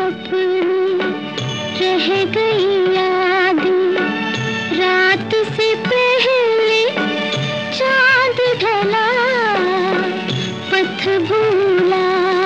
सपने रह गई यादें, रात से पहले चांद ढला, पथ भूला।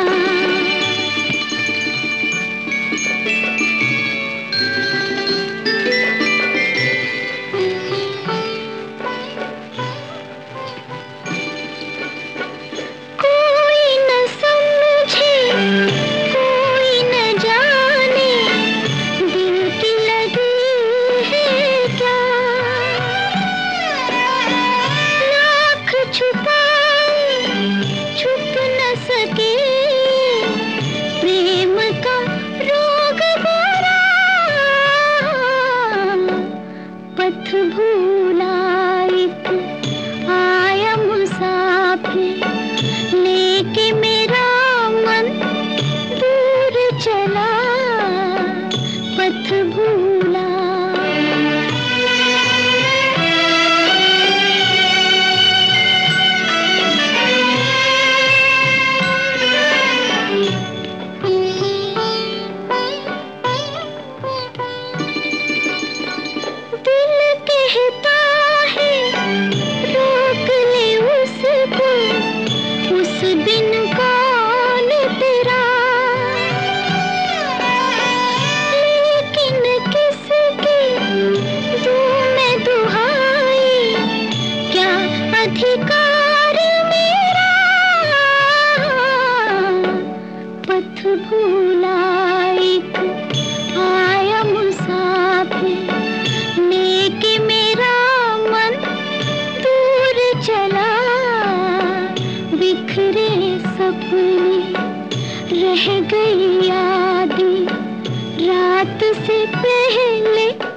पथ भूला एक आया मुसाफिर, लेके मेरा मन दूर चला, पथ भूला। अधिकार मेरा पथ भूला एक आया मुसाफिर, लेके मेरा मन दूर चला, बिखरे सपने रह गई यादें, रात से पहले